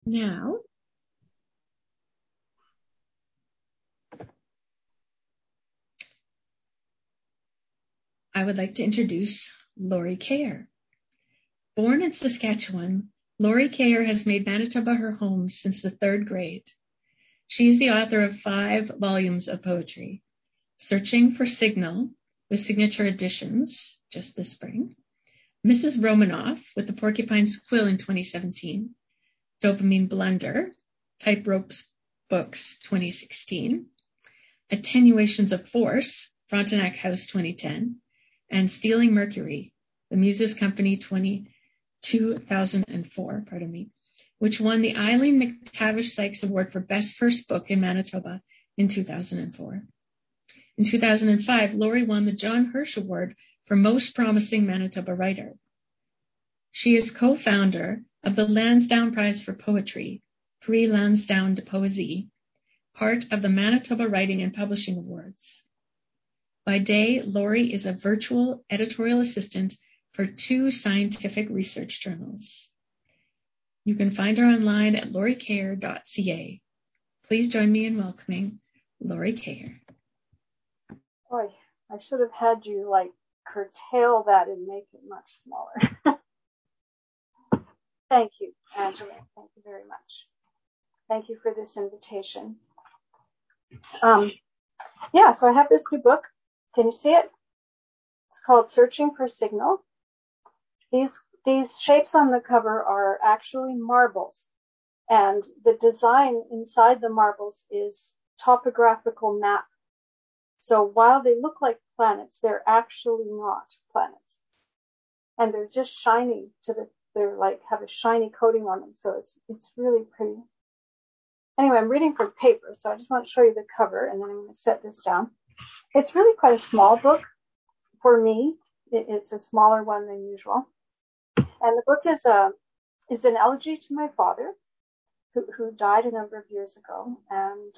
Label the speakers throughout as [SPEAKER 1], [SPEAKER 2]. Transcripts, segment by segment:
[SPEAKER 1] Now, I would like to introduce Laurie Kayer. Born in Saskatchewan, Laurie Kayer has made Manitoba her home since the 3rd grade. She is the author of 5 volumes of poetry: Searching for Signal, with Signature Editions, just this spring; Mrs. Romanoff, with the Porcupine's Quill in 2017; Dopamine Blunder, Type Ropes Books 2016; Attenuations of Force, Frontenac House 2010; and Stealing Mercury, the Muses Company 2004, which won the Eileen McTavish Sykes Award for Best First Book in Manitoba in 2004. In 2005, Laurie won the John Hirsch Award for Most Promising Manitoba Writer. She is co-founder of the Lansdowne Prize for Poetry, Prix Lansdowne de Poésie, part of the Manitoba Writing and Publishing Awards. By day, Laurie is a virtual editorial assistant for 2 scientific research journals. You can find her online at lauriekayer.ca. Please join me in welcoming Laurie Kayer.
[SPEAKER 2] Boy, I should have had you curtail that and make it much smaller. Thank you, Angela. Thank you very much. Thank you for this invitation. So I have this new book. Can you see it? It's called Searching for Signal. These shapes on the cover are actually marbles, and the design inside the marbles is topographical map. So while they look like planets, they're actually not planets, and they're just shiny have a shiny coating on them. So it's really pretty. Anyway, I'm reading from paper, so I just want to show you the cover, and then I'm going to set this down. It's really quite a small book for me. It's a smaller one than usual. And the book is an elegy to my father, who died a number of years ago. And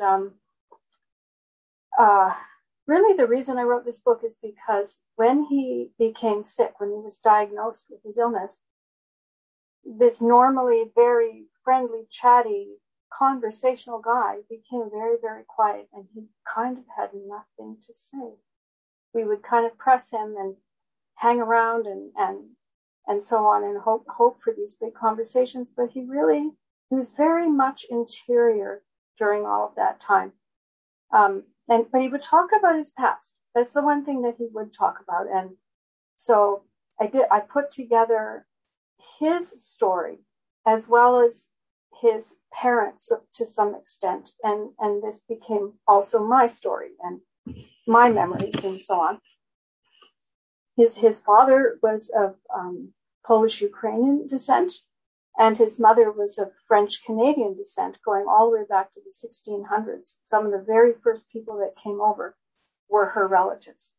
[SPEAKER 2] really the reason I wrote this book is because when he became sick, when he was diagnosed with his illness, this normally very friendly, chatty, conversational guy became very, very quiet, and he kind of had nothing to say. We would kind of press him and hang around and so on, and hope for these big conversations, but he was very much interior during all of that time. But he would talk about his past. That's the one thing that he would talk about. And so I put together his story as well as his parents to some extent. And this became also my story and my memories and so on. His father was of Polish-Ukrainian descent, and his mother was of French-Canadian descent, going all the way back to the 1600s. Some of the very first people that came over were her relatives.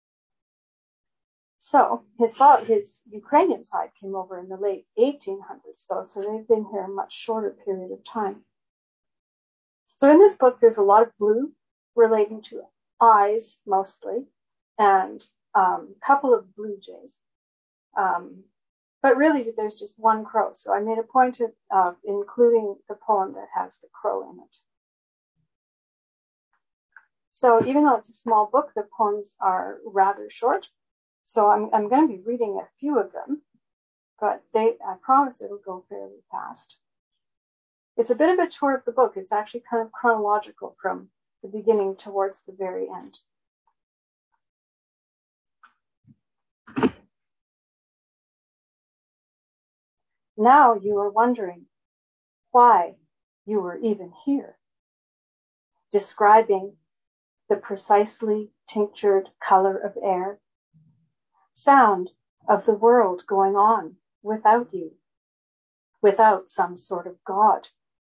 [SPEAKER 2] So his Ukrainian side came over in the late 1800s, though, so they've been here a much shorter period of time. So in this book, there's a lot of blue relating to eyes mostly, and a couple of blue jays. But really, there's just one crow. So I made a point of including the poem that has the crow in it. So even though it's a small book, the poems are rather short. So I'm going to be reading a few of them, but I promise it'll go fairly fast. It's a bit of a tour of the book. It's actually kind of chronological from the beginning towards the very end. Now you are wondering why you were even here, describing the precisely tinctured color of air, sound of the world going on without you, without some sort of God.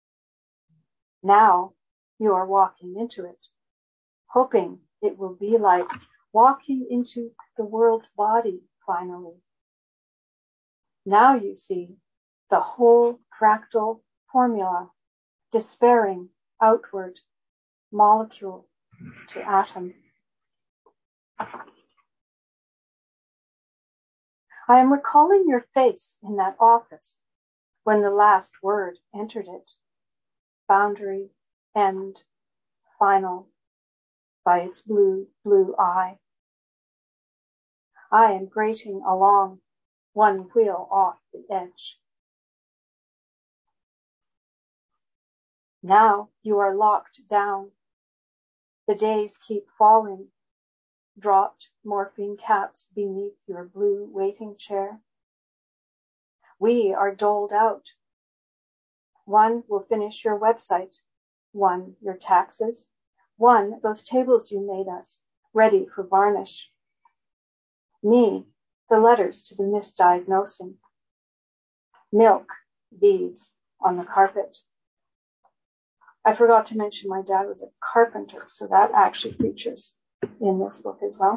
[SPEAKER 2] Now you are walking into it, hoping it will be like walking into the world's body finally. Now you see the whole fractal formula, despairing outward, molecule to atom. I am recalling your face in that office, when the last word entered it, boundary, end, final, by its blue, blue eye. I am grating along, one wheel off the edge. Now you are locked down. The days keep falling, dropped morphine caps beneath your blue waiting chair. We are doled out. One will finish your website, one your taxes, one those tables you made us, ready for varnish. Me, the letters to the misdiagnosing. Milk beads on the carpet. I forgot to mention my dad was a carpenter, so that actually features in this book as well.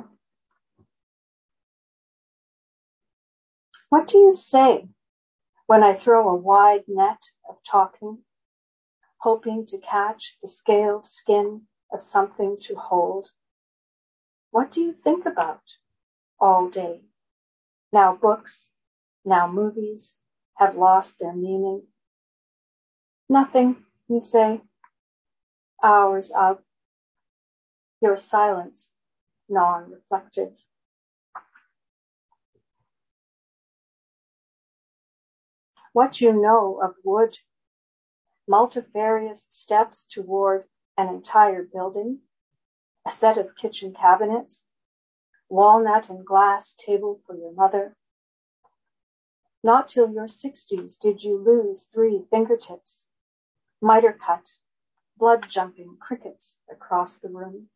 [SPEAKER 2] What do you say when I throw a wide net of talking, hoping to catch the scaled skin of something to hold? What do you think about all day? Now books, now movies have lost their meaning. Nothing, you say. Hours up. Your silence, non-reflective. What you know of wood, multifarious steps toward an entire building, a set of kitchen cabinets, walnut and glass table for your mother. Not till your 60s did you lose 3 fingertips, miter cut, blood jumping crickets across the room.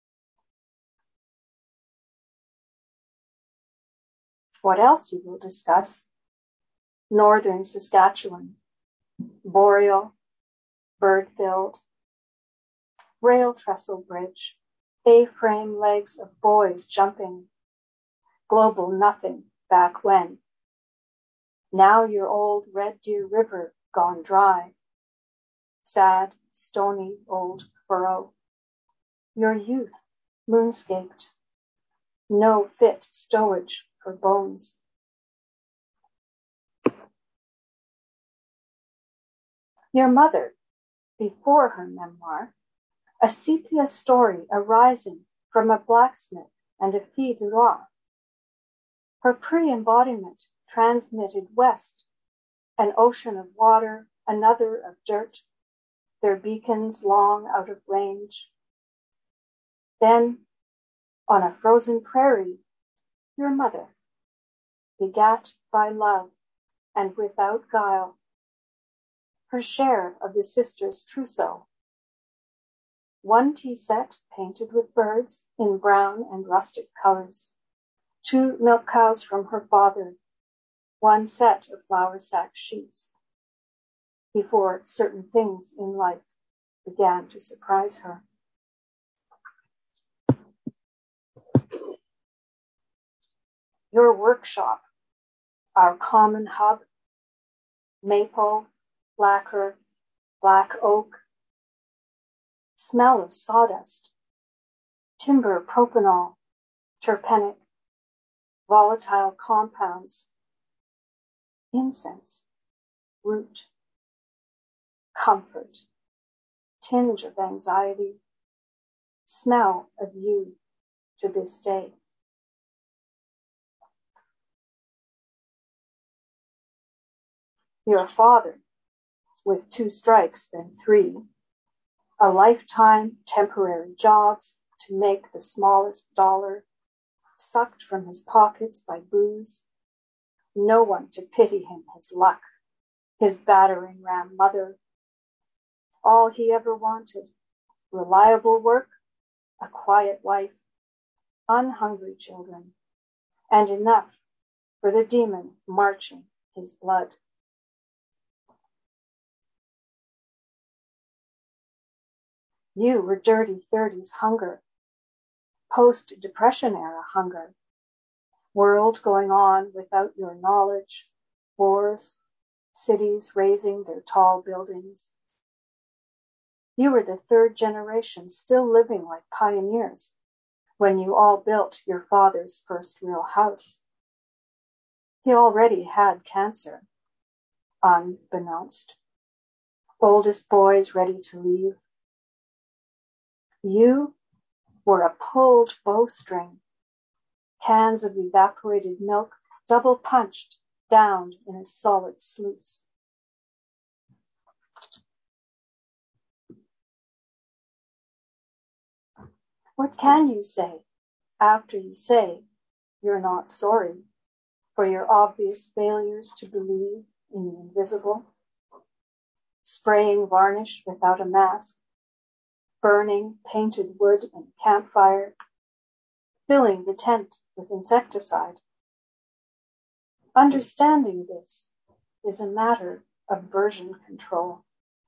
[SPEAKER 2] What else you will discuss? Northern Saskatchewan, boreal, bird-filled, rail trestle bridge, A-frame legs of boys jumping, global nothing back when. Now your old Red Deer River gone dry, sad, stony old furrow. Your youth moonscaped, no fit stowage for bones. Your mother, before her memoir, a sepia story arising from a blacksmith and a fille de roi. Her pre-embodiment transmitted west, an ocean of water, another of dirt, their beacons long out of range. Then, on a frozen prairie, your mother, begat by love and without guile, her share of the sister's trousseau. 1 tea set painted with birds in brown and rustic colors. 2 milk cows from her father. 1 set of flour sack sheets. Before certain things in life began to surprise her. Your workshop, our common hub, maple, lacquer, black oak, smell of sawdust, timber propanol, terpenic, volatile compounds, incense, root, comfort, tinge of anxiety, smell of you to this day. Your father, with 2 strikes, then 3, a lifetime temporary jobs to make the smallest dollar, sucked from his pockets by booze, no one to pity him his luck, his battering ram mother. All he ever wanted, reliable work, a quiet wife, unhungry children, and enough for the demon marching his blood. You were dirty 30s hunger, post-depression era hunger, world going on without your knowledge, wars, cities raising their tall buildings. You were the 3rd generation still living like pioneers when you all built your father's first real house. He already had cancer. unbeknownst. Oldest boys ready to leave. You were a pulled bowstring, cans of evaporated milk double punched down in a solid sluice. What can you say after you say you're not sorry for your obvious failures to believe in the invisible? Spraying varnish without a mask, burning painted wood and campfire, filling the tent with insecticide. Understanding this is a matter of version control.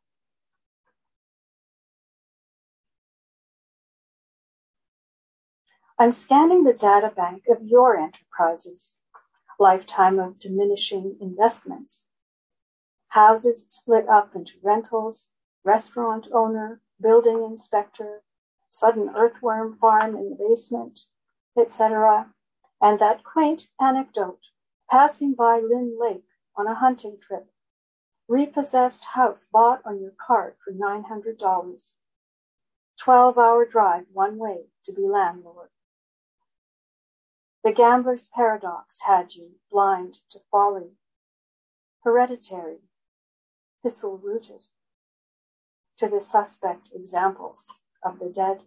[SPEAKER 2] I'm scanning the data bank of your enterprises, lifetime of diminishing investments, houses split up into rentals, restaurant owner, building inspector, sudden earthworm farm in the basement, etc., and that quaint anecdote, passing by Lynn Lake on a hunting trip, repossessed house bought on your card for $900, 12-hour drive one way to be landlord. The gambler's paradox had you blind to folly, hereditary, thistle-rooted, to the suspect examples of the dead.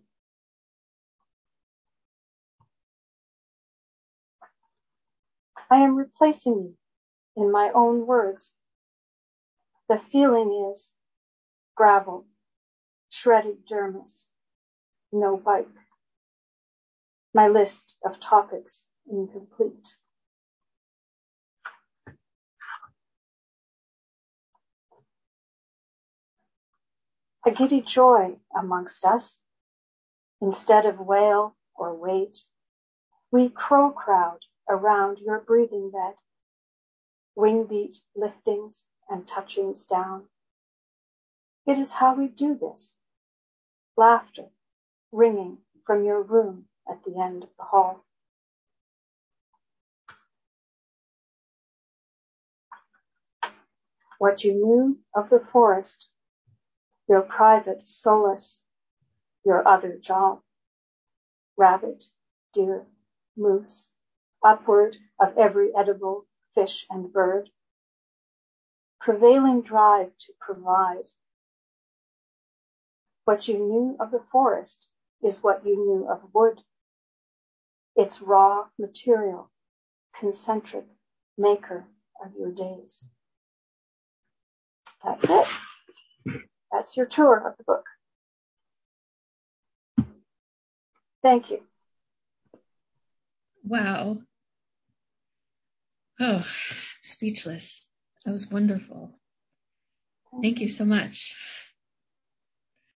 [SPEAKER 2] I am replacing you in my own words. The feeling is gravel, shredded dermis, no bike. My list of topics incomplete. A giddy joy amongst us. Instead of wail or wait, we crow crowd around your breathing bed, wing beat liftings and touchings down. It is how we do this. Laughter ringing from your room at the end of the hall. What you knew of the forest, your private solace, your other job, rabbit, deer, moose, upward of every edible fish and bird, prevailing drive to provide. What you knew of the forest is what you knew of wood, its raw material, concentric maker of your days. That's it. That's your tour of the book. Thank you.
[SPEAKER 1] Wow. Oh, speechless. That was wonderful. Thank you so much.